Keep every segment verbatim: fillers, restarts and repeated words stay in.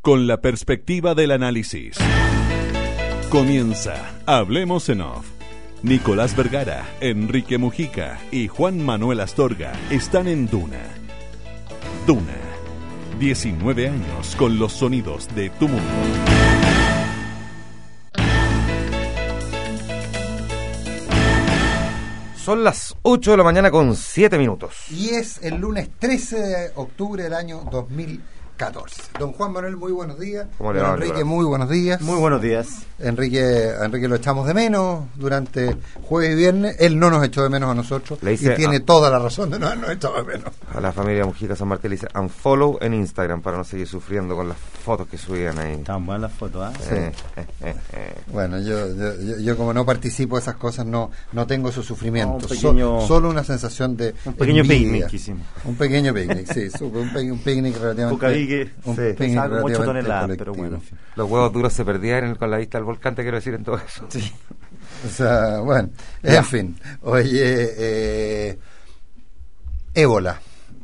con la perspectiva del análisis. Comienza Hablemos en Off. Nicolás Vergara, Enrique Mujica y Juan Manuel Astorga están en Duna. Duna, diecinueve años con los sonidos de tu mundo. Son las ocho de la mañana con siete minutos. Y es el lunes trece de octubre del año dos mil catorce. Don Juan Manuel, muy buenos días. ¿Cómo le Don va, Enrique, Nicolás? muy buenos días. Muy buenos días. Enrique, Enrique lo echamos de menos durante jueves y viernes. Él no nos echó de menos a nosotros. Le hice y tiene a- toda la razón de no habernos echado de menos. A la familia Mujica San Martín le hice unfollow en Instagram para no seguir sufriendo con las fotos que subían ahí. Estaban buenas las fotos, ¿ah? Sí. Eh, eh, eh, eh. Bueno, yo, yo, yo, yo como no participo de esas cosas, no no tengo esos sufrimientos. No, un pequeño- So- solo una sensación de Un pequeño envidia. picnic que hicimos. Un pequeño picnic, sí. Supe, un, pe- un picnic relativamente... Bucavique, un sí, picnic pesaba como ocho relativamente toneladas, colectivo. pero bueno, en fin. Los huevos duros se perdían en- con la vista al volcán, te quiero decir en todo eso. Sí. O sea, bueno, Ya. en fin. Oye, eh, ébola.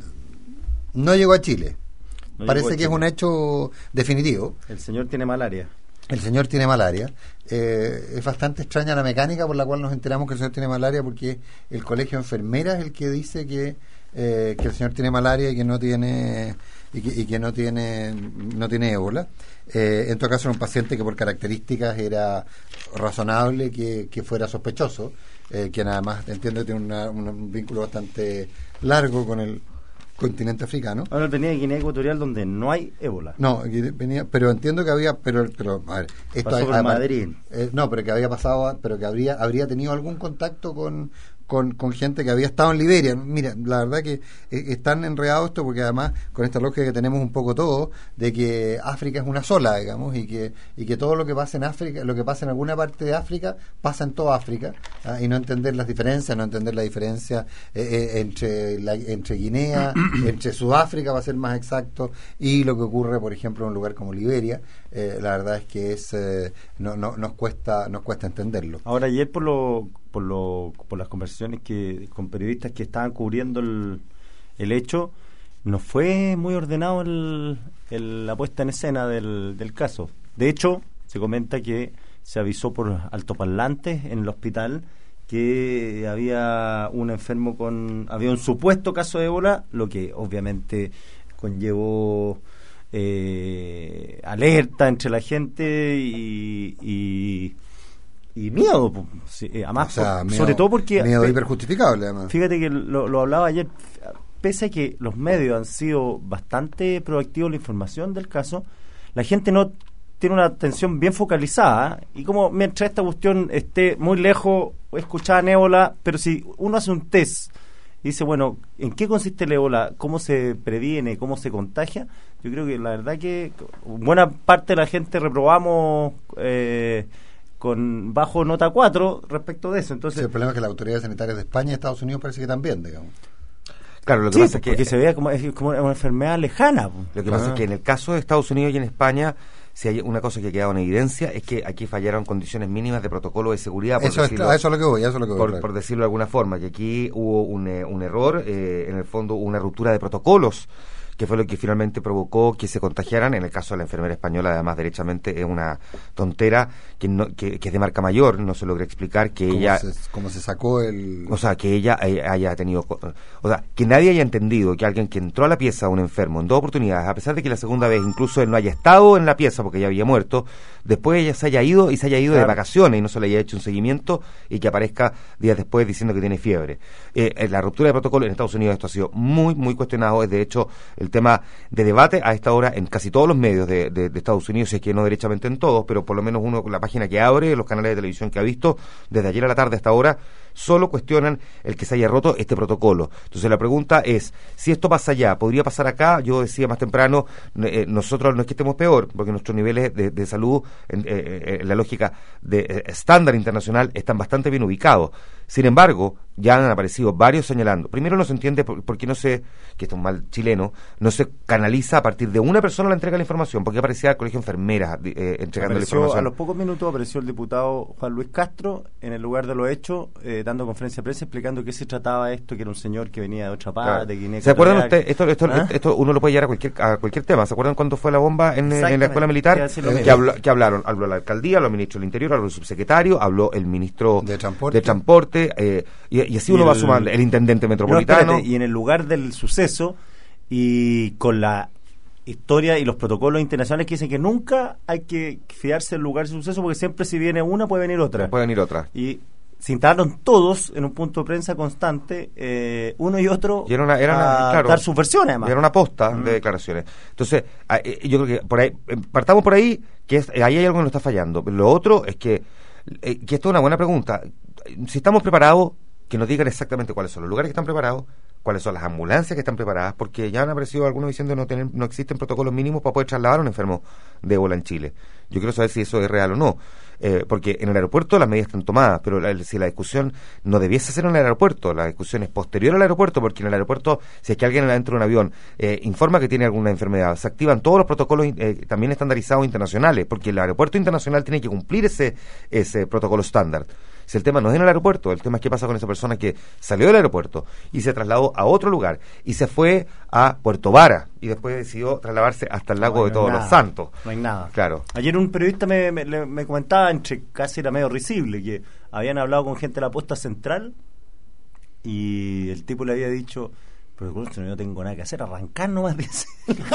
No llegó a Chile. No Parece llegó a que es Chile. un hecho definitivo. El señor tiene malaria. El señor tiene malaria. Eh, es bastante extraña la mecánica por la cual nos enteramos que el señor tiene malaria, porque el colegio de enfermeras es el que dice que, eh, que el señor tiene malaria y que no tiene y que, y que no tiene no tiene ébola. Eh, en todo caso, era un paciente que por características era razonable que, que fuera sospechoso, eh, que nada más entiendo que tiene una- una- un vínculo bastante largo con el continente africano. Ahora venía de Guinea Ecuatorial, donde no hay ébola. No, aquí venía, pero entiendo que había, pero, pero a ver, esto Pasó hay- por además- Madrid. eh, no, pero que había pasado, pero que habría, habría tenido algún contacto con, con, con gente que había estado en Liberia. Mira, la verdad que eh, están enredados esto porque además con esta lógica que tenemos un poco todos de que África es una sola, digamos, y que y que todo lo que pasa en África, lo que pasa en alguna parte de África pasa en toda África, ¿ah? Y no entender las diferencias, no entender la diferencia eh, eh, entre la, entre Guinea, entre Sudáfrica, va a ser más exacto, y lo que ocurre, por ejemplo, en un lugar como Liberia. Eh, la verdad es que es eh, no, no nos cuesta nos cuesta entenderlo. Ahora, ayer por lo, por lo, por las conversaciones que con periodistas que estaban cubriendo el, el hecho, no fue muy ordenado el, el- la puesta en escena del, del caso. De hecho, se comenta que se avisó por altoparlantes en el hospital que había un enfermo con, había un supuesto caso de ébola, lo que obviamente conllevó eh, alerta entre la gente y, y, y miedo, po. Sí, eh, además, O sea, por- miedo- sobre todo porque miedo pe- hiperjustificable, además. fíjate que lo, lo hablaba ayer, pese a que los medios han sido bastante proactivos en la información del caso, la gente no tiene una atención bien focalizada, ¿eh? Y como mientras esta cuestión esté muy lejos, escuchaba ébola, pero si uno hace un test y dice, bueno, ¿en qué consiste el ébola? ¿Cómo se previene? ¿Cómo se contagia? Yo creo que la verdad que buena parte de la gente reprobamos eh, con bajo nota cuatro respecto de eso. Sí, Entonces, el problema es que las autoridades sanitarias de España y Estados Unidos parece que también, digamos. Claro, lo que sí, pasa es que porque se vea como, es como una enfermedad lejana. po. Lo que pasa Ah. es que en el caso de Estados Unidos y en España, si hay una cosa que ha quedado en evidencia es que aquí fallaron condiciones mínimas de protocolo de seguridad, por, Eso es, decirlo, a eso es lo que voy, a eso es lo que voy. por, claro. por decirlo de alguna forma, que aquí hubo un, eh, un error, eh, en el fondo una ruptura de protocolos, que fue lo que finalmente provocó que se contagiaran. En el caso de la enfermera española, además, derechamente es una tontera que, no, que, que es de marca mayor, no se logra explicar que ¿Cómo ella... se, cómo se sacó el... O sea, que ella eh, haya tenido... co- O sea, que nadie haya entendido que alguien que entró a la pieza, un enfermo, en dos oportunidades, a pesar de que la segunda vez incluso él no haya estado en la pieza porque ya había muerto, después ella se haya ido y se haya ido Claro. de vacaciones y no se le haya hecho un seguimiento y que aparezca días después diciendo que tiene fiebre. Eh, eh, la ruptura de protocolo en Estados Unidos, esto ha sido muy, muy cuestionado. Es de hecho el tema de debate a esta hora en casi todos los medios de, de, de Estados Unidos, si es que no derechamente en todos, pero por lo menos uno con la página que abre, los canales de televisión que ha visto, desde ayer a la tarde hasta ahora, solo cuestionan el que se haya roto este protocolo. Entonces la pregunta es, si esto pasa allá, ¿podría pasar acá? Yo decía más temprano, eh, nosotros no es que estemos peor, porque nuestros niveles de, de salud, en, eh, en la lógica de eh, estándar internacional, están bastante bien ubicados. Sin embargo, ya han aparecido varios señalando. Primero no se entiende por, por qué no se, que esto es un mal chileno, no se canaliza a partir de una persona la entrega de la información, porque aparecía el colegio de enfermeras eh, entregando Apareció, la información. a los pocos minutos apareció el diputado Juan Luis Castro en el lugar de los hechos, eh, dando conferencia de prensa explicando qué se trataba esto, que era un señor que venía de otra parte. Claro. Guinea ¿Se acuerdan Ecuatorial. ustedes? Esto, esto, ¿Ah? esto uno lo puede llevar a cualquier, a cualquier tema. ¿Se acuerdan cuando fue la bomba en, en la escuela Exactamente. militar? Iba a decir lo Que, mismo. habló, que hablaron, habló la alcaldía, habló el ministro del Interior, habló el subsecretario, habló el ministro De Transporte. de transporte eh, y, y así Y uno va el- sumando, el intendente No, metropolitano. espérate, y en el lugar del suceso y con la historia y los protocolos internacionales que dicen que nunca hay que fiarse del lugar del suceso porque siempre si viene una puede venir otra. Puede venir otra. Y se instalaron todos en un punto de prensa constante, eh, uno y otro, Y era una, era una- a claro, dar sus versiones además. Era una posta Mm. de declaraciones. Entonces, a- eh, yo creo que por ahí, eh, partamos por ahí, que es, ahí hay algo que nos está fallando. Lo otro es que, eh, que esto es una buena pregunta. Si estamos preparados, que nos digan exactamente cuáles son los lugares que están preparados, cuáles son las ambulancias que están preparadas, porque ya han aparecido algunos diciendo que no, tener, no existen protocolos mínimos para poder trasladar a un enfermo de ébola en Chile. Yo quiero saber si eso es real o no. Eh, porque en el aeropuerto las medidas están tomadas, pero la, si la discusión no debiese ser en el aeropuerto, la discusión es posterior al aeropuerto, porque en el aeropuerto, si es que alguien dentro de un avión eh, informa que tiene alguna enfermedad, se activan todos los protocolos eh, también estandarizados internacionales, porque el aeropuerto internacional tiene que cumplir ese, ese protocolo estándar. Si el tema no es en el aeropuerto, el tema es qué pasa con esa persona que salió del aeropuerto y se trasladó a otro lugar y se fue a Puerto Vara y después decidió trasladarse hasta el lago No, de no Todos hay los nada. Santos. No hay nada. Claro. Ayer un periodista me, me, le- me comentaba, entre casi era medio risible, que habían hablado con gente de la posta central y el tipo le había dicho, pero Cruz, no tengo nada que hacer, arrancar nomás, dice.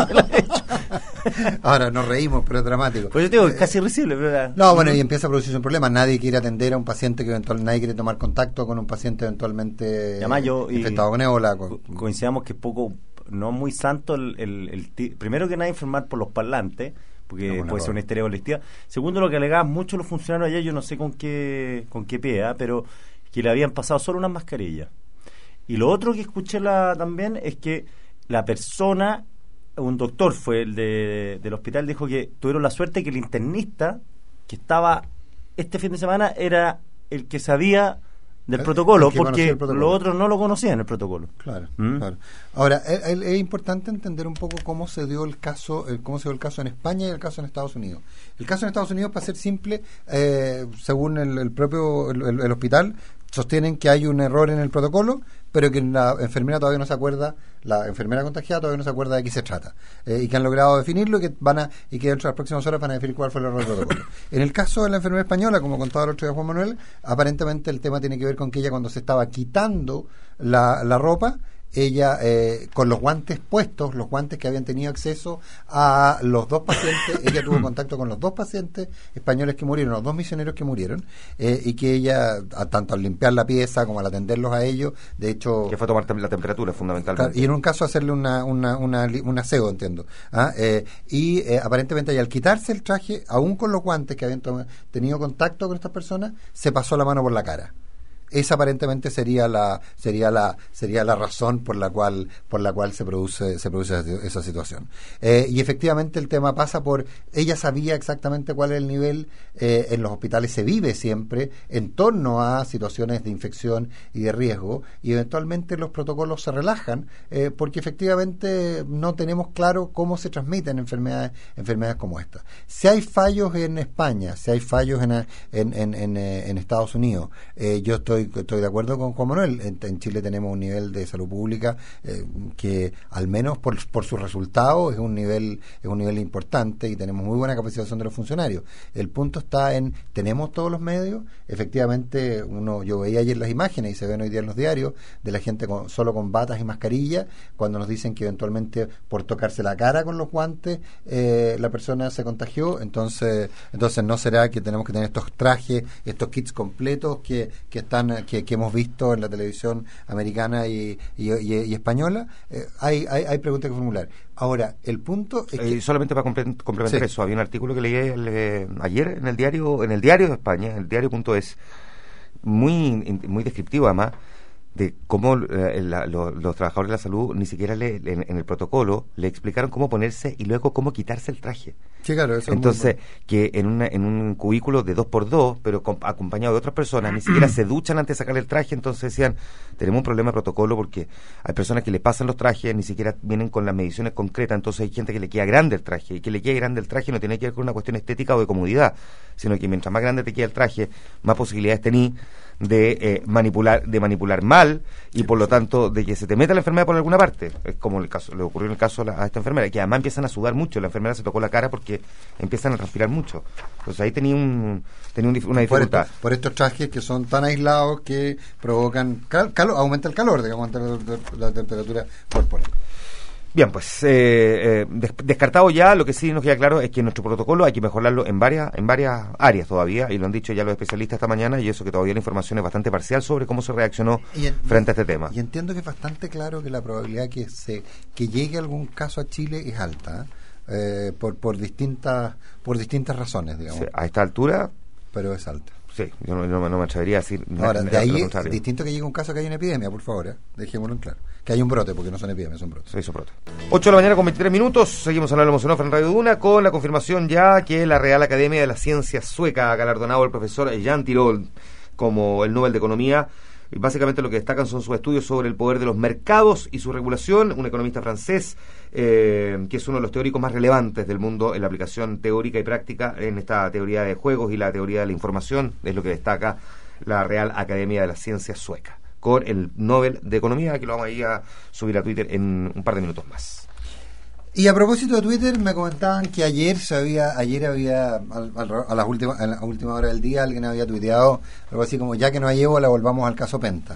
Ahora nos reímos, pero es dramático. Pues yo te digo, es casi risible. Pero era- No, bueno, y empieza a producirse un problema. Nadie quiere atender a un paciente que eventualmente, nadie quiere tomar contacto con un paciente eventualmente Y además yo- y- infectado con ébola. con- Co- coincidamos que poco, no muy santo el, el, el ti- primero que nada informar por los parlantes, porque No, un puede error. ser una histeria colectiva. Segundo, lo que alegaban muchos los funcionarios ayer, yo no sé con qué con qué pie, ¿ah? Pero que le habían pasado solo unas mascarillas. Y lo otro que escuché la, también es que la persona, un doctor fue el de, del hospital, dijo que tuvieron la suerte que el internista que estaba este fin de semana era el que sabía del El- protocolo, el que conocía porque el protocolo. los otros no lo conocían el protocolo. Claro, ¿Mm? claro. Ahora, es, es- es importante entender un poco cómo se dio el caso, el, cómo se dio el caso en España y el caso en Estados Unidos. El caso en Estados Unidos, para ser simple, eh, según el, el propio el, el- el hospital, sostienen que hay un error en el protocolo, pero que la enfermera todavía no se acuerda, la enfermera contagiada todavía no se acuerda de qué se trata, eh, y que han logrado definirlo y que van a y que dentro de las próximas horas van a definir cuál fue el error del protocolo. En el caso de la enfermera española, como contaba el otro día Juan Manuel, aparentemente el tema tiene que ver con que ella, cuando se estaba quitando la, la ropa, ella eh, con los guantes puestos, los guantes que habían tenido acceso a los dos pacientes, ella tuvo contacto con los dos pacientes españoles que murieron, los dos misioneros que murieron, eh, y que ella, a, tanto al limpiar la pieza como al atenderlos a ellos, de hecho... Que fue tomar tem- la temperatura, fundamentalmente. Claro, y en un caso hacerle una, una, una, li- un aseo, entiendo. ¿Ah? Eh, y eh, aparentemente ella, al quitarse el traje, aún con los guantes que habían to- tenido contacto con estas personas, se pasó la mano por la cara. Esa aparentemente sería la sería la sería la razón por la cual por la cual se produce se produce esa, esa situación. Eh, y efectivamente el tema pasa por ella sabía exactamente cuál es el nivel. Eh, en los hospitales se vive siempre en torno a situaciones de infección y de riesgo, y eventualmente los protocolos se relajan eh, porque efectivamente no tenemos claro cómo se transmiten enfermedades enfermedades como esta. Si hay fallos en España, si hay fallos en en en, en, eh, en Estados Unidos, eh, yo estoy Estoy de acuerdo con Juan Manuel. En, en Chile tenemos un nivel de salud pública eh, que, al menos por, por sus resultados, es un nivel es un nivel importante, y tenemos muy buena capacitación de los funcionarios. El punto está en, ¿tenemos todos los medios? Efectivamente, uno yo veía ayer las imágenes, y se ven hoy día en los diarios, de la gente con, solo con batas y mascarillas, cuando nos dicen que eventualmente por tocarse la cara con los guantes eh, la persona se contagió. Entonces, entonces no será que tenemos que tener estos trajes, estos kits completos que, que están Que, que hemos visto en la televisión americana y, y, y, y española. Eh, hay, hay, hay preguntas que formular. Ahora, el punto es que... Eh, solamente para comple- complementar Sí. eso, había un artículo que leí eh, ayer en el diario en el diario de España, el diario punto es, muy in- muy descriptivo además, de cómo eh, la- lo- los trabajadores de la salud ni siquiera le, en, en el protocolo le explicaron cómo ponerse y luego cómo quitarse el traje. Sí, claro, eso es Entonces, muy bueno. que en, una, en un cubículo de dos por dos, pero com- acompañado de otras personas, ni siquiera se duchan antes de sacar el traje. Entonces decían, tenemos un problema de protocolo porque hay personas que le pasan los trajes, ni siquiera vienen con las mediciones concretas. Entonces hay gente que le queda grande el traje, y que le quede grande el traje no tiene que ver con una cuestión estética o de comodidad, sino que mientras más grande te queda el traje, más posibilidades tenés de eh, manipular de manipular mal y por lo tanto de que se te meta la enfermedad por alguna parte. Es como el caso le ocurrió en el caso a, la, a esta enfermera, que además empiezan a sudar mucho. La enfermera se tocó la cara porque empiezan a transpirar mucho. Entonces ahí tenía un tenía un, una dificultad. Por, esto, por estos trajes que son tan aislados que provocan cal, calor, aumenta el calor, digamos, aumenta la, la temperatura corporal. Bien, pues eh, eh, des- descartado ya, lo que sí nos queda claro es que nuestro protocolo hay que mejorarlo en varias en varias áreas todavía, y lo han dicho ya los especialistas esta mañana, y eso que todavía la información es bastante parcial sobre cómo se reaccionó en, frente a este tema. Y entiendo que es bastante claro que la probabilidad que se que llegue algún caso a Chile es alta, eh, por por distintas por distintas razones, digamos. Sí, a esta altura, pero es alta. sí, yo no, no, no me atrevería a decir. Ahora, na- de ahí lo es distinto que llegue un caso que hay una epidemia, por favor, ¿eh? Dejémoslo en claro. Que hay un brote, porque no son epidemias, son brotes. Se hizo brote. ocho de la mañana con veintitrés minutos, seguimos hablando emocionados en Radio Duna con la confirmación ya que la Real Academia de las Ciencias Sueca ha galardonado al profesor Jan Tirol como el Nobel de Economía. Y básicamente lo que destacan son sus estudios sobre el poder de los mercados y su regulación. Un economista francés eh, que es uno de los teóricos más relevantes del mundo en la aplicación teórica y práctica en esta teoría de juegos y la teoría de la información, es lo que destaca la Real Academia de las Ciencias Sueca, con el Nobel de Economía, que lo vamos a ir a subir a Twitter en un par de minutos más. Y a propósito de Twitter, me comentaban que ayer se había, ayer había, al, al, a las últimas, a la última hora del día, alguien había tuiteado algo así como: ya que no hay ébola, volvamos al caso Penta.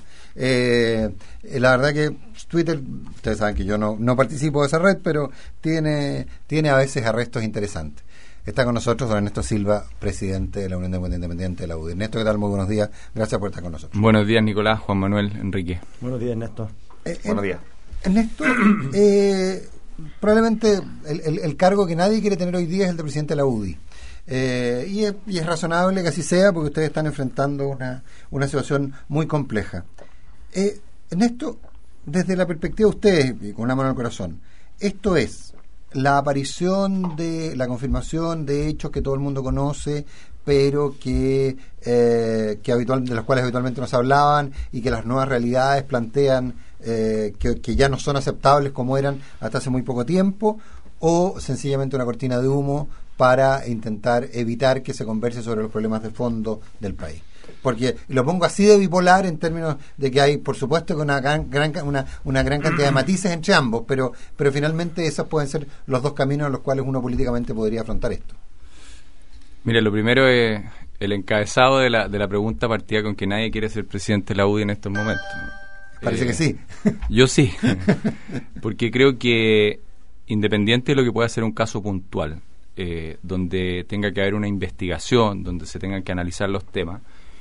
Eh, la verdad que Twitter, ustedes saben que yo no, no participo de esa red, pero tiene, tiene a veces arrestos interesantes. Está con nosotros don Ernesto Silva, presidente de la Unión Demócrata Independiente de la U D I. Ernesto, ¿qué tal? Muy buenos días. Gracias por estar con nosotros. Buenos días, Nicolás, Juan Manuel, Enrique. Buenos días, Ernesto. Eh, Buenos días. Ernesto, eh, probablemente el, el, el cargo que nadie quiere tener hoy día es el de presidente de la U D I. Eh, y, es, y es razonable que así sea, porque ustedes están enfrentando una, una situación muy compleja. Eh, Ernesto, desde la perspectiva de ustedes, y con una mano en el corazón, esto es la aparición de la confirmación de hechos que todo el mundo conoce, pero que, eh, que habitual, de los cuales habitualmente no se hablaban, y que las nuevas realidades plantean eh, que, que ya no son aceptables como eran hasta hace muy poco tiempo, o sencillamente una cortina de humo para intentar evitar que se converse sobre los problemas de fondo del país. Porque lo pongo así de bipolar en términos de que hay, por supuesto, que una gran, gran una, una gran cantidad de matices entre ambos, pero pero finalmente esos pueden ser los dos caminos en los cuales uno políticamente podría afrontar esto. Mire, lo primero es el encabezado de la, de la pregunta partida con que nadie quiere ser presidente de la U D I en estos momentos. Parece Eh, que sí. Yo sí, porque creo que independiente de lo que pueda ser un caso puntual, eh, donde tenga que haber una investigación, donde se tengan que analizar los temas,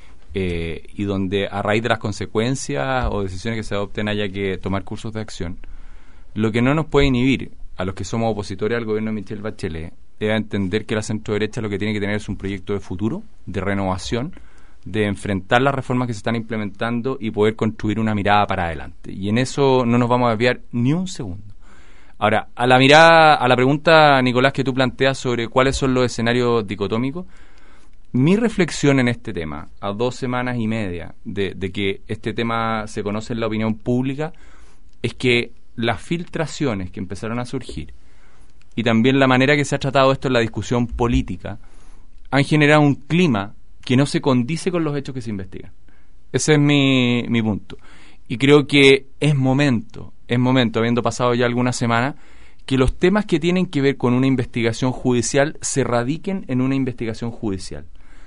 eh, y donde a raíz de las consecuencias o decisiones que se adopten haya que tomar cursos de acción, lo que no nos puede inhibir a los que somos opositores al gobierno de Michelle Bachelet es entender que la centro-derecha lo que tiene que tener es un proyecto de futuro, de renovación, de enfrentar las reformas que se están implementando y poder construir una mirada para adelante. Y en eso no nos vamos a desviar ni un segundo. Ahora, a la mirada, a la pregunta, Nicolás, que tú planteas sobre cuáles son los escenarios dicotómicos, mi reflexión en este tema, a dos semanas y media de, de que este tema se conoce en la opinión pública, es que las filtraciones que empezaron a surgir y también la manera que se ha tratado esto en la discusión política han generado un clima que no se condice con los hechos que se investigan. Ese es mi, mi punto. Y creo que es momento, es momento, habiendo pasado ya algunas semanas, que los temas que tienen que ver con una investigación judicial se radiquen en una investigación judicial.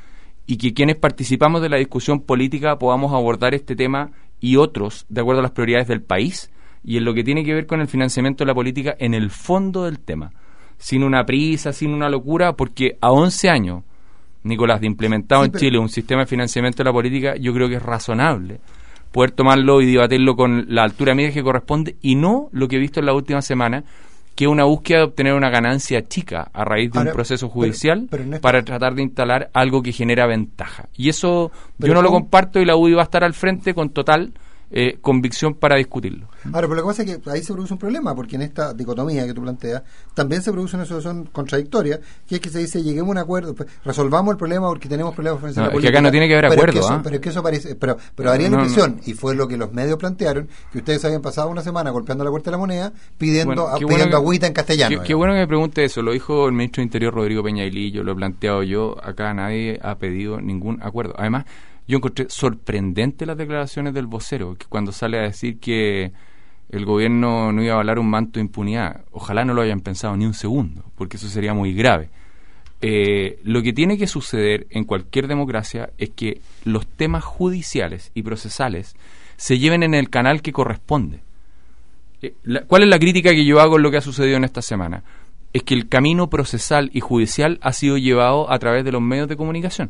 Y que quienes participamos de la discusión política podamos abordar este tema y otros de acuerdo a las prioridades del país y en lo que tiene que ver con el financiamiento de la política en el fondo del tema, sin una prisa, sin una locura, porque a once años, Nicolás, de implementado Sí, en pero... Chile un sistema de financiamiento de la política, yo creo que es razonable poder tomarlo y debatirlo con la altura media que corresponde y no lo que he visto en la última semana, que es una búsqueda de obtener una ganancia chica a raíz de Ahora, un proceso judicial pero- pero no es- para tratar de instalar algo que genera ventaja. Y eso Pero yo no lo ¿cómo? comparto y la U D I va a estar al frente con total eh, convicción para discutirlo. Ahora, pero lo que pasa es que ahí se produce un problema, porque en esta dicotomía que tú planteas, también se produce una situación contradictoria, que es que se dice, lleguemos a un acuerdo, pues, resolvamos el problema porque tenemos problemas con No, la es que política. acá no tiene que haber Pero acuerdo, es que eso, ¿ah? pero es que eso parece, pero, pero daría la No, impresión, y fue lo que los medios plantearon, que ustedes habían pasado una semana golpeando la puerta de la moneda, pidiendo, Bueno, a- qué pidiendo bueno que- agüita en castellano. Qué, qué bueno que me pregunte eso. Lo dijo el ministro de Interior Rodrigo Peñailí, yo lo he planteado yo. Acá nadie ha pedido ningún acuerdo. Además, Yo encontré sorprendente las declaraciones del vocero, que cuando sale a decir que el gobierno no iba a avalar un manto de impunidad. Ojalá no lo hayan pensado ni un segundo, porque eso sería muy grave. Eh, lo que tiene que suceder en cualquier democracia es que los temas judiciales y procesales se lleven en el canal que corresponde. Eh, la, ¿Cuál es la crítica que yo hago en lo que ha sucedido en esta semana? Es que el camino procesal y judicial ha sido llevado a través de los medios de comunicación.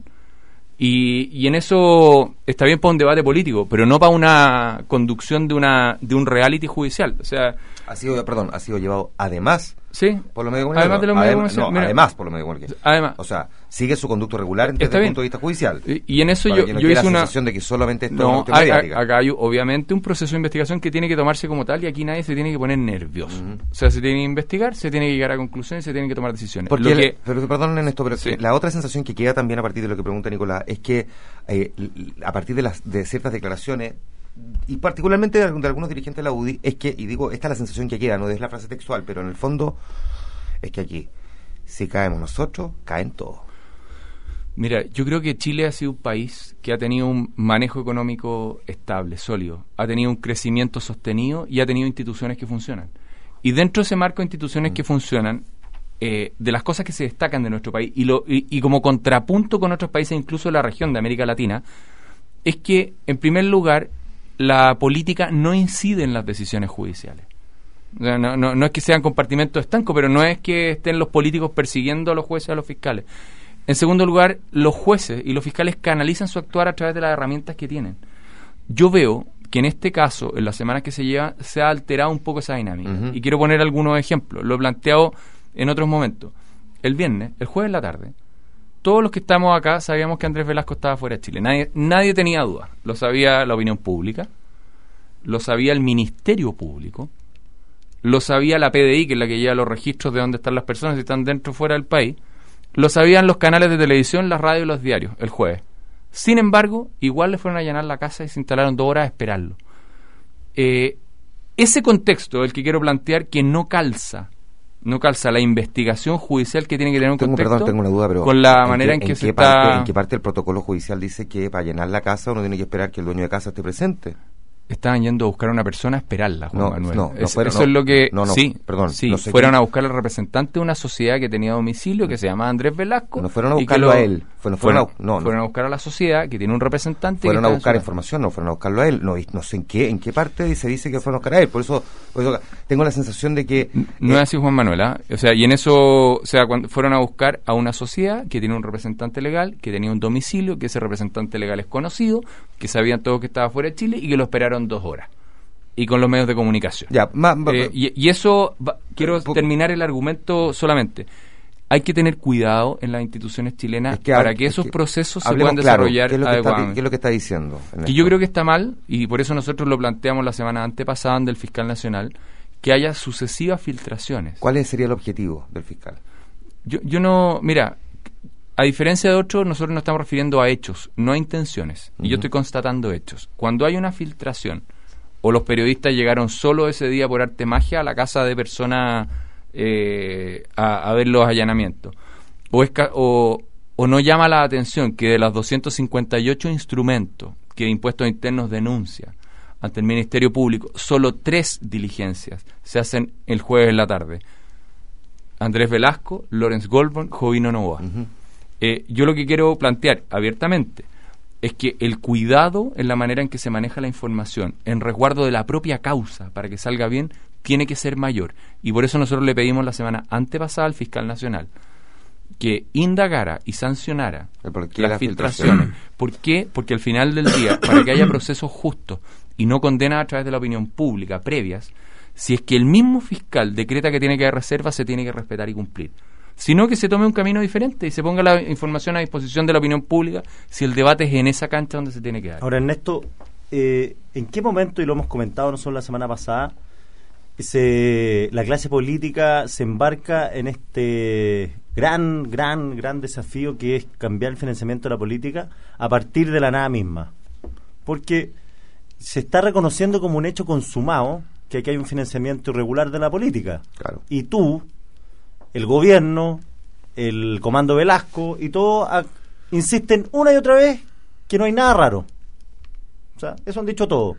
Y, y en eso está bien para un debate político, pero no para una conducción de una de un reality judicial. O sea, ha sido, perdón, ha sido llevado además sí, por los medios de comunicación. Además de los medios de Adem- comunicación. no, Mira, además por los medios de comunicación. Además. O sea, sigue su conducto regular desde Está el bien. punto de vista judicial. Y, y en eso Para yo, que no yo quede hice la una... sensación de que solamente esto es No, una cuestión hay- mediática. acá hay obviamente un proceso de investigación que tiene que tomarse como tal y aquí nadie se tiene que poner nervioso. Ujú. O sea, se tiene que investigar, se tiene que llegar a conclusiones, se tienen que tomar decisiones. Porque Lo el- que, pero perdonen esto, pero Sí. que la otra sensación que queda también a partir de lo que pregunta Nicolás es que eh, l- a partir de las de ciertas declaraciones y particularmente de, de algunos dirigentes de la U D I es que, y digo, esta es la sensación que queda, no es la frase textual, pero en el fondo es que aquí, si caemos nosotros, caen todos. Mira, yo creo que Chile ha sido un país que ha tenido un manejo económico estable, sólido, ha tenido un crecimiento sostenido y ha tenido instituciones que funcionan. Y dentro de ese marco de instituciones que funcionan, eh, de las cosas que se destacan de nuestro país y, lo, y, y como contrapunto con otros países, incluso de la región de América Latina, es que, en primer lugar, la política no incide en las decisiones judiciales. O sea, no, no, no es que sean compartimentos estancos, pero no es que estén los políticos persiguiendo a los jueces y a los fiscales. En segundo lugar, los jueces y los fiscales canalizan su actuar a través de las herramientas que tienen. Yo veo que en este caso, en las semanas que se llevan, se ha alterado un poco esa dinámica. Uh-huh. Y quiero poner algunos ejemplos. Lo he planteado en otros momentos. El viernes, el jueves en la tarde, todos los que estamos acá sabíamos que Andrés Velasco estaba fuera de Chile. Nadie, nadie tenía duda. Lo sabía la opinión pública, lo sabía el Ministerio Público, lo sabía la P D I, que es la que lleva los registros de dónde están las personas, si están dentro o fuera del país, lo sabían los canales de televisión, la radio y los diarios, el jueves. Sin embargo, igual le fueron a llenar la casa y se instalaron dos horas a esperarlo. Eh, ese contexto, el que quiero plantear, que no calza, no calza la investigación judicial que tiene que tener un Tengo, contexto perdón, tengo una duda, pero con la ¿en manera qué- en que en se qué está... parte, ¿En qué parte del protocolo judicial dice que para llenar la casa uno tiene que esperar que el dueño de casa esté presente? Estaban yendo a buscar a una persona a esperarla, Juan No, Manuel. no, no Es- fueron- eso no, es lo que... no, no, sí, perdón, sí, no sé fueron quién- a buscar al representante de una sociedad que tenía domicilio, que se llama Andrés Velasco. No fueron a y que buscarlo lo- a él, fue- no fueron a- no, no. fueron a buscar a la sociedad, que tiene un representante. Fueron que a está en buscar su- información, no fueron a buscarlo a él. No, no sé en qué en qué parte se dice que fueron a buscar a él. Por eso, por eso tengo la sensación de que... No eh, es así, Juan Manuel, ¿ah? O sea, y en eso, o sea, cuando fueron a buscar a una sociedad que tiene un representante legal, que tenía un domicilio, que ese representante legal es conocido, que sabían todos que estaba fuera de Chile y que lo esperaron dos horas. Y con los medios de comunicación. Ya, más, más- Eh, y, y eso, va- quiero po- terminar el argumento solamente. Hay que tener cuidado en las instituciones chilenas es que para hab- que es esos que procesos se hablemos puedan claro, desarrollar ¿qué es lo que está, adecuadamente. ¿qué es lo que está diciendo? en Que esto? yo creo que está mal, y por eso nosotros lo planteamos la semana antepasada del fiscal nacional, que haya sucesivas filtraciones. ¿Cuál es- sería el objetivo del fiscal? Yo, yo no, mira, a diferencia de otros, nosotros nos estamos refiriendo a hechos, no a intenciones. Y yo Ujú. estoy constatando hechos. Cuando hay una filtración, o los periodistas llegaron solo ese día por arte magia a la casa de personas eh, a, a ver los allanamientos, o, es ca- o, o no llama la atención que de los doscientos cincuenta y ocho instrumentos que Impuestos Internos denuncia ante el Ministerio Público, solo tres diligencias se hacen el jueves en la tarde. Andrés Velasco, Lorenz Goldborn, Jovino Novoa. Ujú. Eh, yo lo que quiero plantear abiertamente es que el cuidado en la manera en que se maneja la información, en resguardo de la propia causa, para que salga bien, tiene que ser mayor. Y por eso nosotros le pedimos la semana antepasada al fiscal nacional que indagara y sancionara ¿El por qué las la filtraciones. filtración? ¿Por qué? Porque al final del día, para que haya procesos justos y no condenas a través de la opinión pública previas, si es que el mismo fiscal decreta que tiene que haber reserva, se tiene que respetar y cumplir. Sino que se tome un camino diferente y se ponga la información a disposición de la opinión pública si el debate es en esa cancha donde se tiene que dar. Ahora, Ernesto, eh, ¿en qué momento, y lo hemos comentado nosotros la semana pasada, se, la clase política se embarca en este gran, gran, gran desafío que es cambiar el financiamiento de la política a partir de la nada misma? Porque se está reconociendo como un hecho consumado que aquí hay un financiamiento irregular de la política. Claro. Y tú, el gobierno, el comando Velasco y todo a, insisten una y otra vez que no hay nada raro. O sea, eso han dicho todo.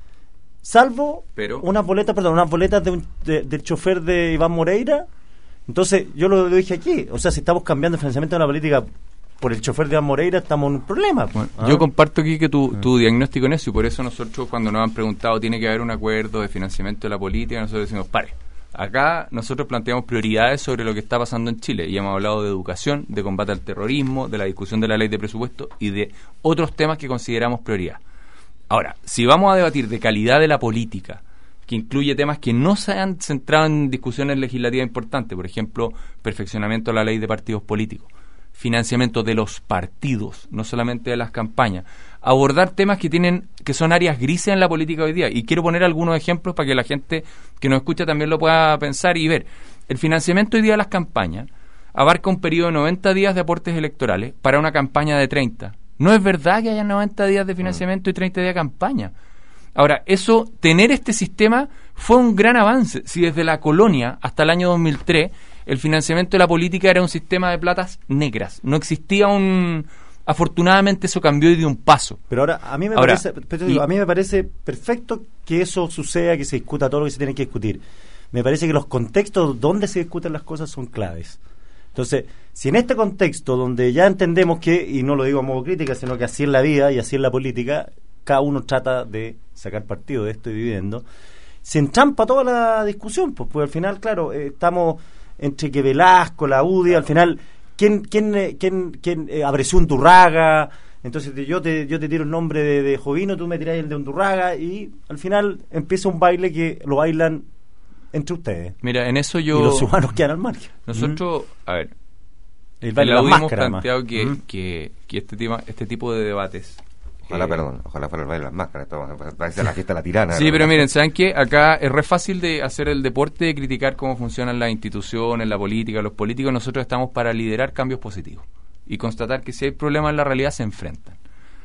Salvo Pero... unas boletas, perdón, unas boletas de un, de, del chofer de Iván Moreira. Entonces, yo lo, lo dije aquí. O sea, si estamos cambiando el financiamiento de la política por el chofer de Iván Moreira, estamos en un problema. Bueno, ¿Ah? Yo comparto aquí que tu, tu diagnóstico en eso, y por eso nosotros, cuando nos han preguntado, tiene que haber un acuerdo de financiamiento de la política, nosotros decimos, pare. Acá nosotros planteamos prioridades sobre lo que está pasando en Chile, y hemos hablado de educación, de combate al terrorismo, de la discusión de la ley de presupuesto y de otros temas que consideramos prioridad. Ahora, si vamos a debatir de calidad de la política, que incluye temas que no se han centrado en discusiones legislativas importantes, por ejemplo, perfeccionamiento de la ley de partidos políticos, financiamiento de los partidos, no solamente de las campañas, abordar temas que tienen que son áreas grises en la política hoy día. Y quiero poner algunos ejemplos para que la gente que nos escucha también lo pueda pensar y ver. El financiamiento hoy día de las campañas abarca un periodo de noventa días de aportes electorales para una campaña de treinta. No es verdad que haya noventa días de financiamiento y treinta días de campaña. Ahora, eso, tener este sistema fue un gran avance. Si desde la colonia hasta el año dos mil tres el financiamiento de la política era un sistema de platas negras, no existía un... Afortunadamente eso cambió y dio un paso. Pero ahora, a mí me ahora, parece pero digo, y, a mí me parece perfecto que eso suceda, que se discuta todo lo que se tiene que discutir. Me parece que los contextos donde se discuten las cosas son claves. Entonces, si en este contexto donde ya entendemos que, y no lo digo a modo crítica, sino que así es la vida y así es la política, cada uno trata de sacar partido de esto y viviendo, se entrampa toda la discusión, pues, pues al final, claro, eh, estamos entre que Velasco, la U D I, al final, ¿quién quién eh, quién, quién eh, Abreció Undurraga? Entonces te, yo te yo te tiro el nombre de, de Jovino, tú me tirás el de Undurraga, y al final empieza un baile que lo bailan entre ustedes. Mira, en eso yo... Y los humanos quedan al margen. Nosotros, ¿Mm? a ver, el en baile la de U las hemos máscaras, planteado además. que, ¿Mm? que, que este, tema, este tipo de debates... Ojalá, eh, perdón, ojalá fuera el baile de las máscaras. Esto parece la fiesta de la tirana. Sí, ¿no? pero miren, ¿saben qué? Acá es re fácil de hacer el deporte, de criticar cómo funcionan las instituciones, la política, los políticos. Nosotros estamos para liderar cambios positivos y constatar que si hay problemas en la realidad se enfrentan.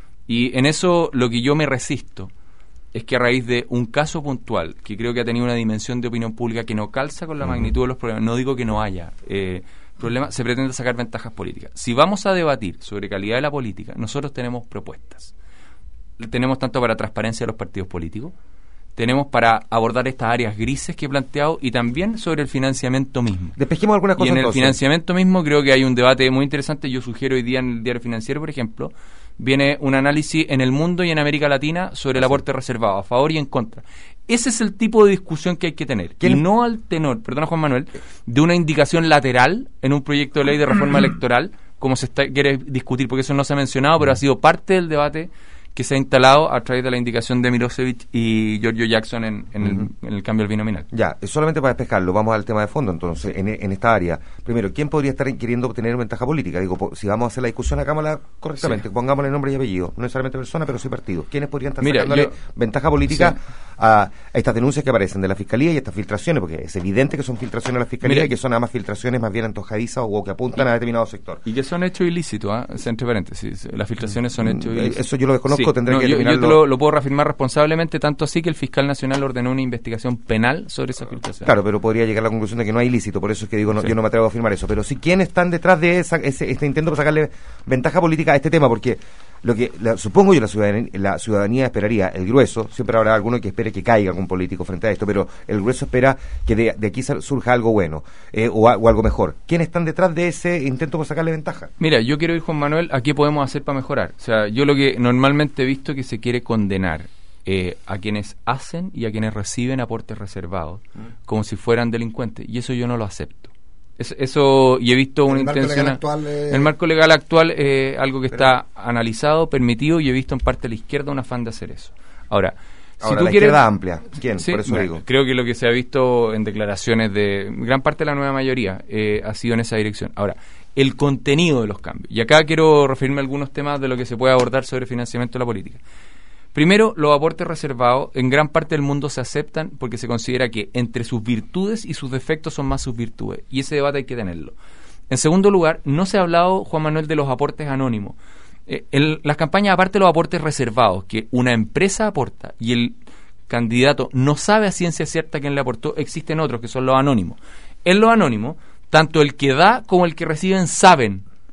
Y en eso lo que yo me resisto es que a raíz de un caso puntual, que creo que ha tenido una dimensión de opinión pública que no calza con la uh-huh. magnitud de los problemas, no digo que no haya eh, problemas, se pretende sacar ventajas políticas. Si vamos a debatir sobre calidad de la política, nosotros tenemos propuestas. Tenemos tanto para transparencia de los partidos políticos, tenemos para abordar estas áreas grises que he planteado, y también sobre el financiamiento mismo. Despejemos algunas cosas. Y en el entonces. financiamiento mismo creo que hay un debate muy interesante. Yo sugiero hoy día en el Diario Financiero, por ejemplo, viene un análisis en el mundo y en América Latina sobre el aporte reservado, a favor y en contra. Ese es el tipo de discusión que hay que tener. Y no al tenor, perdona Juan Manuel, de una indicación lateral en un proyecto de ley de reforma electoral, como se está, quiere discutir, porque eso no se ha mencionado, pero ha sido parte del debate que se ha instalado a través de la indicación de Milosevic y Giorgio Jackson en, en, uh-huh. el, en el cambio del binominal. Ya, solamente para despejarlo, vamos al tema de fondo entonces, en, en esta área. Primero, ¿quién podría estar queriendo obtener ventaja política? Digo, po, si vamos a hacer la discusión, hagámosla correctamente, sí. Pongámosle nombre y apellido, no necesariamente persona, pero sí partido. ¿Quiénes podrían estar Mira, sacándole yo, ventaja política sí. a, a estas denuncias que aparecen de la Fiscalía y estas filtraciones? Porque es evidente que son filtraciones a la Fiscalía. Mira, y que son además filtraciones más bien antojadizas o que apuntan a determinado sector. Y que son hechos ilícitos, ¿eh? Entre paréntesis, las filtraciones son hechos ilícitos. Eso yo lo desconozco, sí. tendré no, que yo, yo te lo, lo puedo reafirmar responsablemente, tanto así que el fiscal nacional ordenó una investigación penal sobre esa filtración. Claro, pero podría llegar a la conclusión de que no hay ilícito, por eso es que digo, no, sí. yo no me atrevo a afirmar eso. Pero sí, ¿quiénes están detrás de esa, ese, este intento para sacarle ventaja política a este tema? Porque lo que la, supongo yo la ciudadanía, la ciudadanía esperaría, el grueso, siempre habrá alguno que espere que caiga algún político frente a esto, pero el grueso espera que de, de aquí surja algo bueno eh, o, a, o algo mejor. ¿Quiénes están detrás de ese intento por sacarle ventaja? Mira, yo quiero ir, Juan Manuel, ¿a qué podemos hacer para mejorar? O sea, yo lo que normalmente he visto que se quiere condenar Eh, a quienes hacen y a quienes reciben aportes reservados mm. como si fueran delincuentes, y eso yo no lo acepto. Eso, eso y he visto una intención. Eh... El marco legal actual es eh, algo que Pero... está analizado, permitido, y he visto en parte de la izquierda un afán de hacer eso. Ahora, Ahora si tú la quieres, izquierda amplia, ¿quién? Sí, por eso bueno, digo. Creo que lo que se ha visto en declaraciones de gran parte de la nueva mayoría eh, ha sido en esa dirección. Ahora, el contenido de los cambios, y acá quiero referirme a algunos temas de lo que se puede abordar sobre financiamiento de la política. Primero, los aportes reservados en gran parte del mundo se aceptan porque se considera que entre sus virtudes y sus defectos son más sus virtudes, y ese debate hay que tenerlo. En segundo lugar, no se ha hablado, Juan Manuel, de los aportes anónimos. Eh, el, las campañas, aparte de los aportes reservados, que una empresa aporta y el candidato no sabe a ciencia cierta quién le aportó, existen otros que son los anónimos. En los anónimos, tanto el que da como el que reciben saben